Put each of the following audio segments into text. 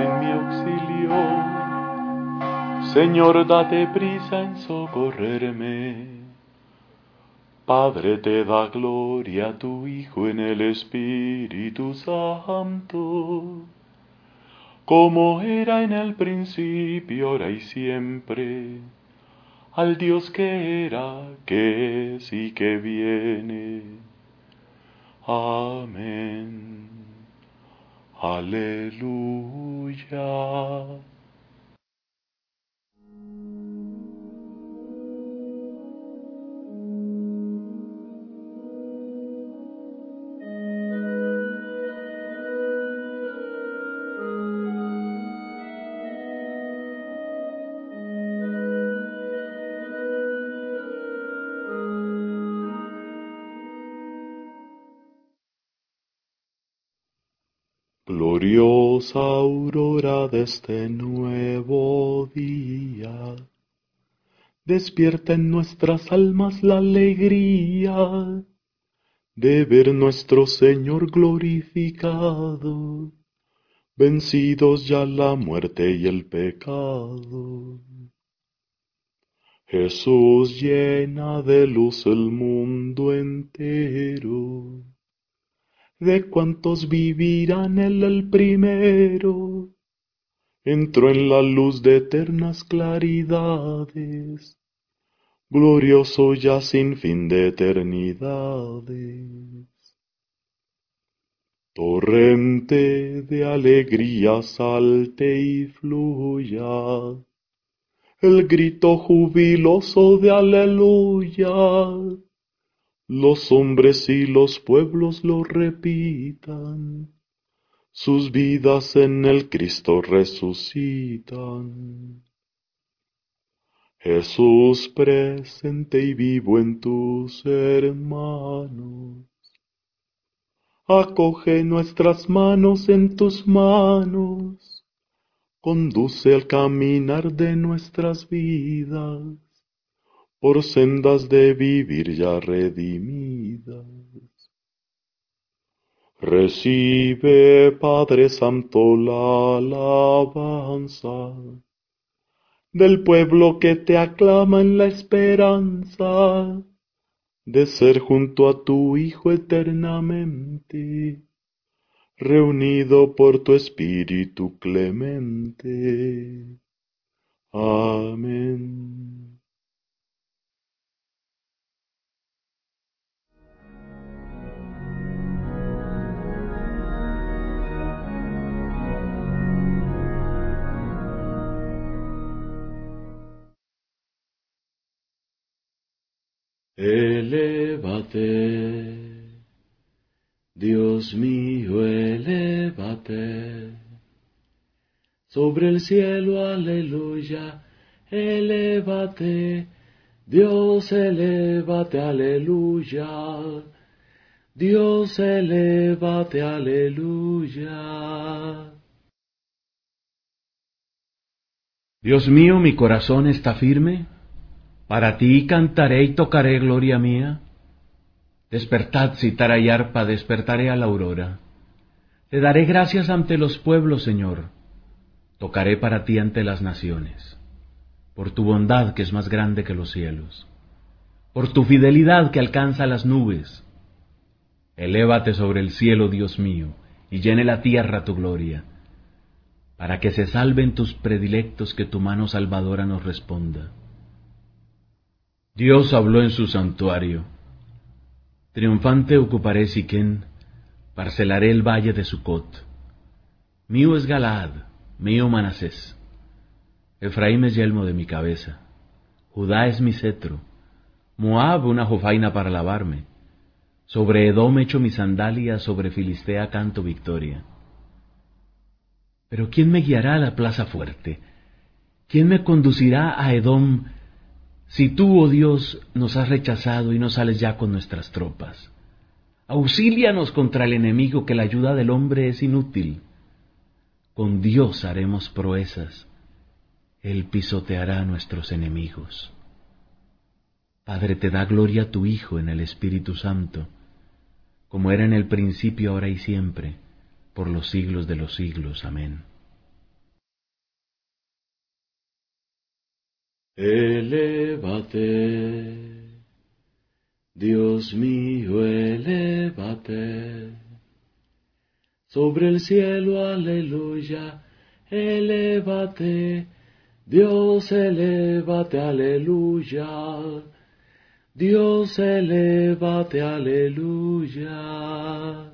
en mi auxilio. Señor, date prisa en socorrerme. Padre, te da gloria a tu Hijo en el Espíritu Santo, como era en el principio, ahora y siempre, al Dios que era, que es y que viene. Amén. Aleluya. Gloriosa aurora de este nuevo día, despierta en nuestras almas la alegría de ver nuestro Señor glorificado, vencidos ya la muerte y el pecado. Jesús llena de luz el mundo entero. De cuantos vivirán Él el primero, entró en la luz de eternas claridades, glorioso ya sin fin de eternidades. Torrente de alegría salte y fluya, el grito jubiloso de aleluya. Los hombres y los pueblos lo repitan, sus vidas en el Cristo resucitan. Jesús presente y vivo en tus hermanos, acoge nuestras manos en tus manos, conduce al caminar de nuestras vidas, por sendas de vivir ya redimidas. Recibe, Padre Santo, la alabanza del pueblo que te aclama en la esperanza de ser junto a tu Hijo eternamente, reunido por tu Espíritu clemente. Amén. Elévate, Dios mío, elévate, sobre el cielo, aleluya, elévate, Dios, elévate, aleluya, Dios, elévate, aleluya. Dios mío, mi corazón está firme, para ti cantaré y tocaré gloria mía. Despertad, cítara y arpa, despertaré a la aurora. Te daré gracias ante los pueblos, Señor. Tocaré para ti ante las naciones, por tu bondad que es más grande que los cielos, por tu fidelidad que alcanza las nubes. Elévate sobre el cielo, Dios mío, y llene la tierra tu gloria, para que se salven tus predilectos, que tu mano salvadora nos responda. Dios habló en su santuario. Triunfante ocuparé Siquén, parcelaré el valle de Sucot. Mío es Galaad, mío Manasés. Efraín es yelmo de mi cabeza, Judá es mi cetro, Moab una jofaina para lavarme. Sobre Edom echo mi sandalia, sobre Filistea canto victoria. Pero ¿quién me guiará a la plaza fuerte? ¿Quién me conducirá a Edom, si tú, oh Dios, nos has rechazado y no sales ya con nuestras tropas? Auxílianos contra el enemigo, que la ayuda del hombre es inútil. Con Dios haremos proezas, Él pisoteará a nuestros enemigos. Padre, te da gloria a tu Hijo en el Espíritu Santo, como era en el principio, ahora y siempre, por los siglos de los siglos. Amén. Elévate, Dios mío, elévate, sobre el cielo, aleluya, elévate, Dios, elévate, aleluya, Dios, elévate, aleluya.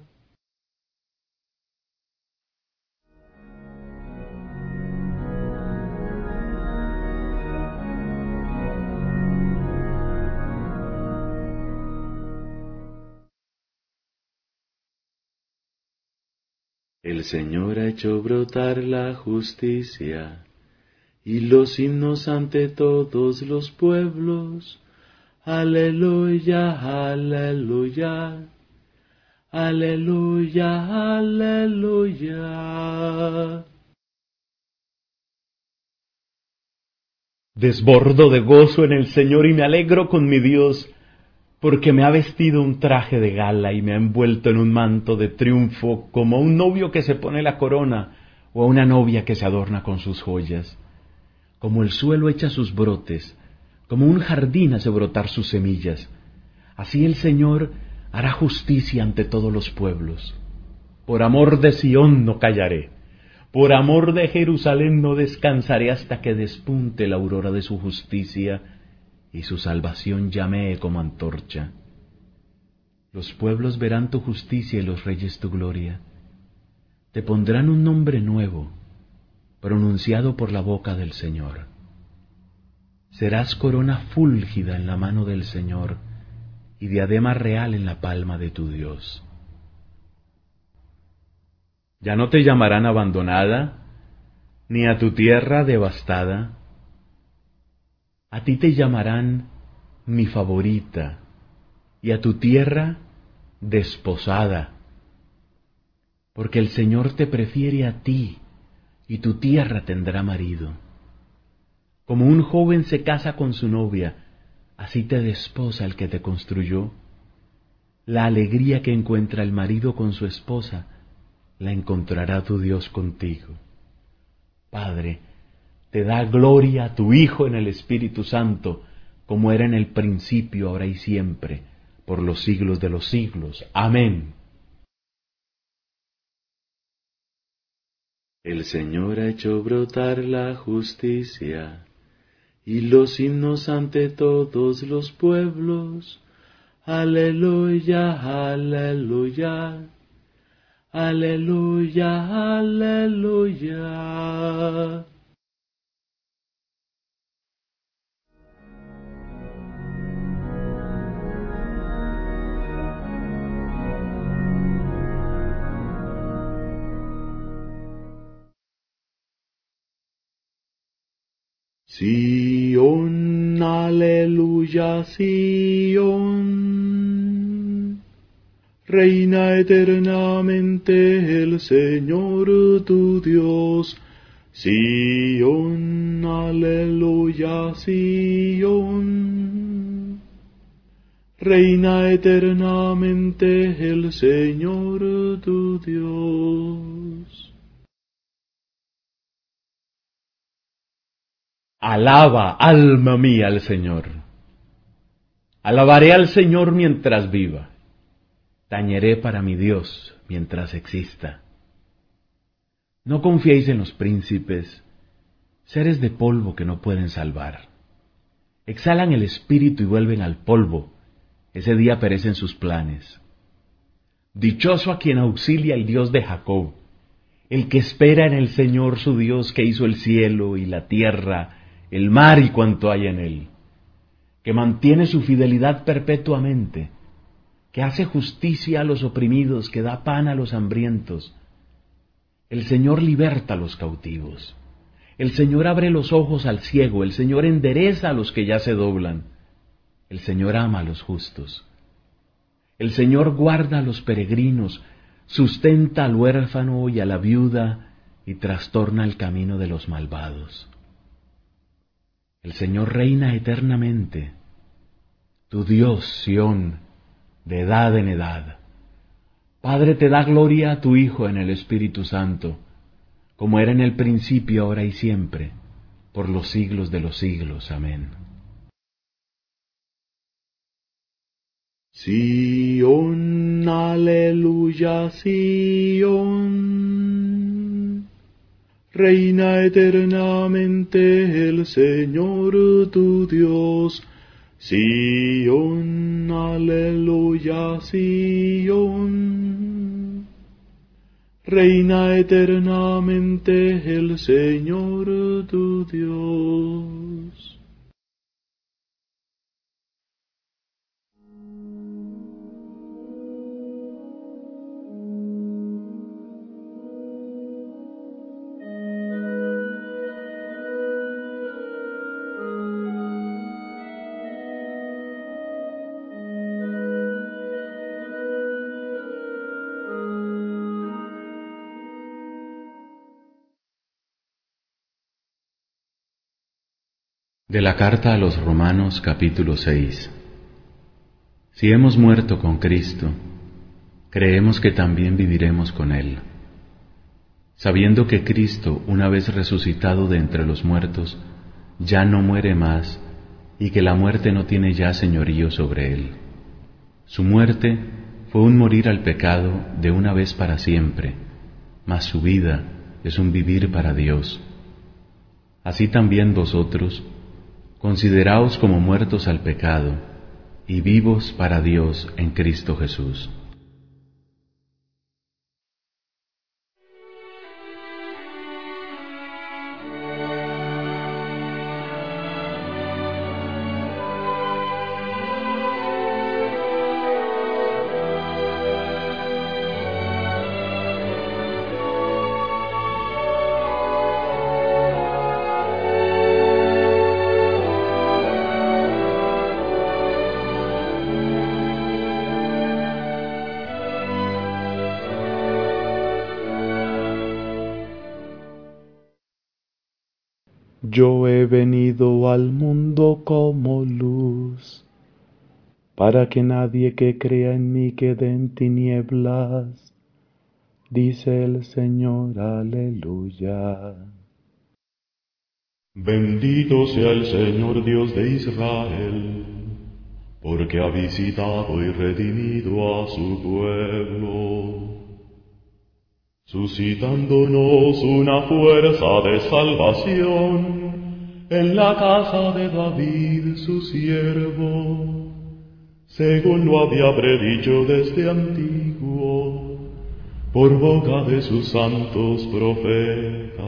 El Señor ha hecho brotar la justicia y los himnos ante todos los pueblos. Aleluya, aleluya, aleluya, aleluya. Desbordo de gozo en el Señor y me alegro con mi Dios, porque me ha vestido un traje de gala y me ha envuelto en un manto de triunfo, como a un novio que se pone la corona o a una novia que se adorna con sus joyas. Como el suelo echa sus brotes, como un jardín hace brotar sus semillas, así el Señor hará justicia ante todos los pueblos. Por amor de Sión no callaré, por amor de Jerusalén no descansaré hasta que despunte la aurora de su justicia y su salvación llamee como antorcha. Los pueblos verán tu justicia y los reyes tu gloria. Te pondrán un nombre nuevo, pronunciado por la boca del Señor. Serás corona fúlgida en la mano del Señor y diadema real en la palma de tu Dios. Ya no te llamarán abandonada, ni a tu tierra devastada. A ti te llamarán mi favorita, y a tu tierra desposada, porque el Señor te prefiere a ti, y tu tierra tendrá marido. Como un joven se casa con su novia, así te desposa el que te construyó. La alegría que encuentra el marido con su esposa, la encontrará tu Dios contigo. Padre, te da gloria a tu Hijo en el Espíritu Santo, como era en el principio, ahora y siempre, por los siglos de los siglos. Amén. El Señor ha hecho brotar la justicia y los himnos ante todos los pueblos. Aleluya, aleluya, aleluya, aleluya. Sion, aleluya, Sion. Reina eternamente el Señor tu Dios. Sion, aleluya, Sion. Reina eternamente el Señor tu Dios. Alaba, alma mía, al Señor. Alabaré al Señor mientras viva. Tañeré para mi Dios mientras exista. No confiéis en los príncipes, seres de polvo que no pueden salvar. Exhalan el espíritu y vuelven al polvo. Ese día perecen sus planes. Dichoso a quien auxilia el Dios de Jacob, el que espera en el Señor su Dios, que hizo el cielo y la tierra, el mar y cuanto hay en él, que mantiene su fidelidad perpetuamente, que hace justicia a los oprimidos, que da pan a los hambrientos. El Señor liberta a los cautivos. El Señor abre los ojos al ciego. El Señor endereza a los que ya se doblan. El Señor ama a los justos. El Señor guarda a los peregrinos, sustenta al huérfano y a la viuda, y trastorna el camino de los malvados. El Señor reina eternamente. Tu Dios, Sión, de edad en edad. Padre, te da gloria a tu Hijo en el Espíritu Santo, como era en el principio, ahora y siempre, por los siglos de los siglos. Amén. Sion, aleluya, Sion. Reina eternamente el Señor tu Dios. Sion, aleluya, Sion. Reina eternamente el Señor tu Dios. De la carta a los Romanos capítulo 6. Si hemos muerto con Cristo, creemos que también viviremos con Él, sabiendo que Cristo, una vez resucitado de entre los muertos, ya no muere más y que la muerte no tiene ya señorío sobre Él. Su muerte fue un morir al pecado de una vez para siempre, mas su vida es un vivir para Dios. Así también vosotros, consideraos como muertos al pecado y vivos para Dios en Cristo Jesús. Yo he venido al mundo como luz, para que nadie que crea en mí quede en tinieblas, dice el Señor, aleluya. Bendito sea el Señor Dios de Israel, porque ha visitado y redimido a su pueblo, suscitándonos una fuerza de salvación en la casa de David su siervo, según lo había predicho desde antiguo, por boca de sus santos profetas.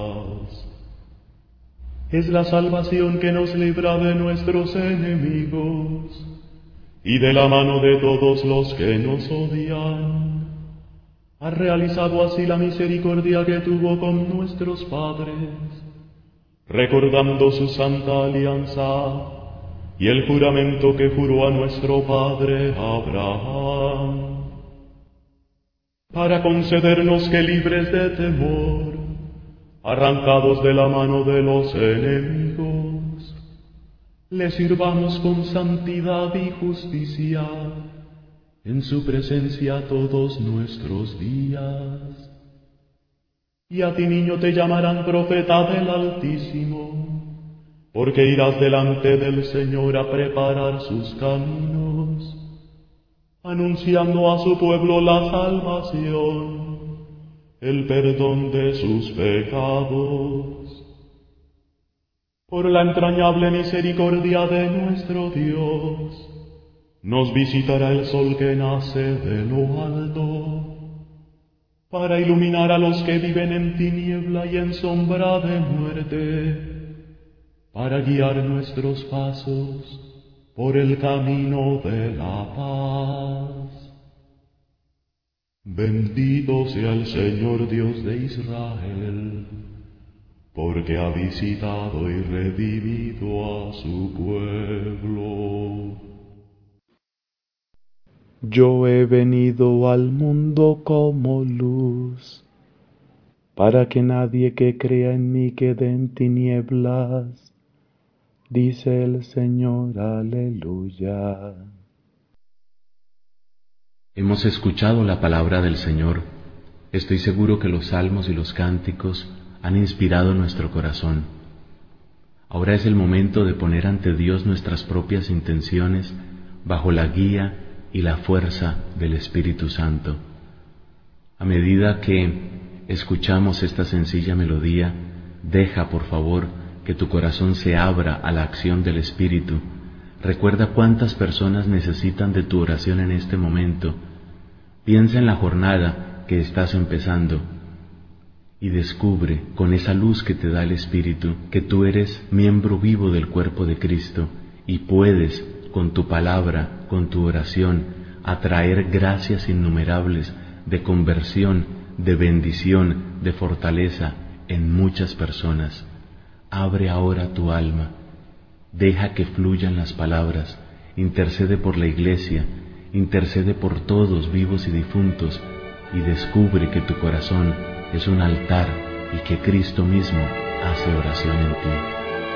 Es la salvación que nos libra de nuestros enemigos y de la mano de todos los que nos odian. Ha realizado así la misericordia que tuvo con nuestros padres, recordando su santa alianza y el juramento que juró a nuestro padre Abraham, para concedernos que libres de temor, arrancados de la mano de los enemigos, le sirvamos con santidad y justicia en su presencia todos nuestros días. Y a ti, niño, te llamarán profeta del Altísimo, porque irás delante del Señor a preparar sus caminos, anunciando a su pueblo la salvación, el perdón de sus pecados. Por la entrañable misericordia de nuestro Dios, nos visitará el sol que nace de lo alto, para iluminar a los que viven en tiniebla y en sombra de muerte, para guiar nuestros pasos por el camino de la paz. Bendito sea el Señor Dios de Israel, porque ha visitado y redimido a su pueblo. Yo he venido al mundo como luz, para que nadie que crea en mí quede en tinieblas, dice el Señor, aleluya. Hemos escuchado la palabra del Señor. Estoy seguro que los salmos y los cánticos han inspirado nuestro corazón. Ahora es el momento de poner ante Dios nuestras propias intenciones bajo la guía y la fuerza del Espíritu Santo. A medida que escuchamos esta sencilla melodía, deja, por favor, que tu corazón se abra a la acción del Espíritu. Recuerda cuántas personas necesitan de tu oración en este momento. Piensa en la jornada que estás empezando y descubre con esa luz que te da el Espíritu que tú eres miembro vivo del cuerpo de Cristo y puedes, con tu palabra, con tu oración, atraer gracias innumerables de conversión, de bendición, de fortaleza en muchas personas. Abre ahora tu alma, deja que fluyan las palabras, intercede por la Iglesia, intercede por todos vivos y difuntos y descubre que tu corazón es un altar y que Cristo mismo hace oración en ti.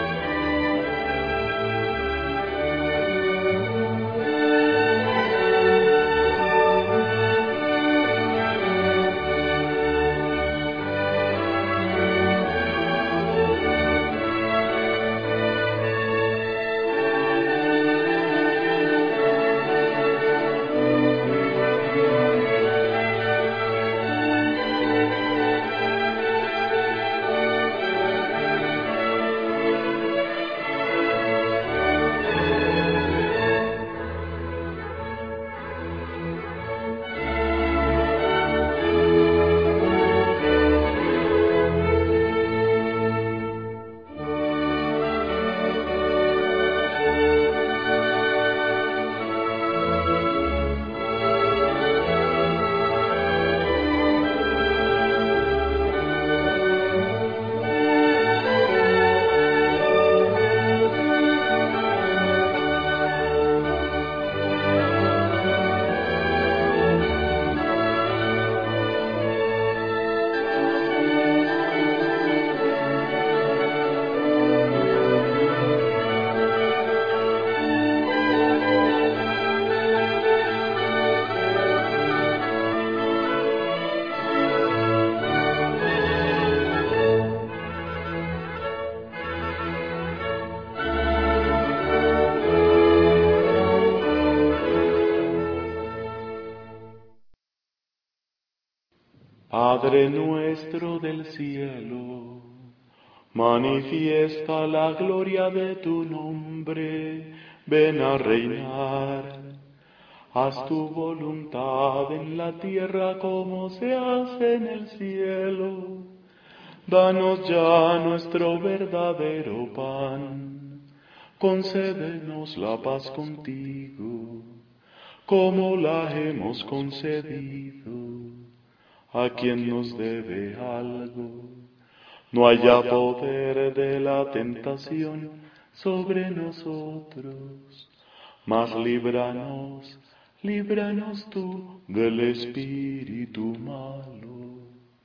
Padre nuestro del cielo, manifiesta la gloria de tu nombre, ven a reinar. Haz tu voluntad en la tierra como se hace en el cielo. Danos ya nuestro verdadero pan. Concédenos la paz contigo, como la hemos concedido a quien nos debe algo. No haya poder de la tentación sobre nosotros, mas líbranos tú del espíritu malo.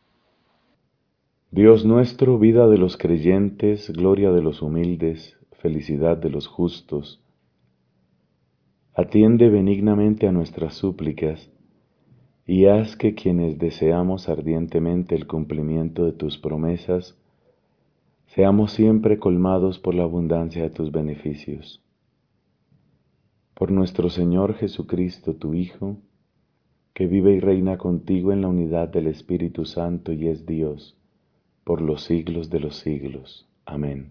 Dios nuestro, vida de los creyentes, gloria de los humildes, felicidad de los justos, atiende benignamente a nuestras súplicas y haz que quienes deseamos ardientemente el cumplimiento de tus promesas, seamos siempre colmados por la abundancia de tus beneficios. Por nuestro Señor Jesucristo, tu Hijo, que vive y reina contigo en la unidad del Espíritu Santo y es Dios, por los siglos de los siglos. Amén.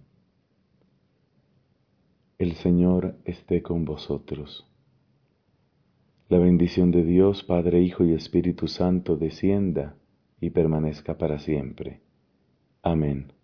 El Señor esté con vosotros. La bendición de Dios, Padre, Hijo y Espíritu Santo, descienda y permanezca para siempre. Amén.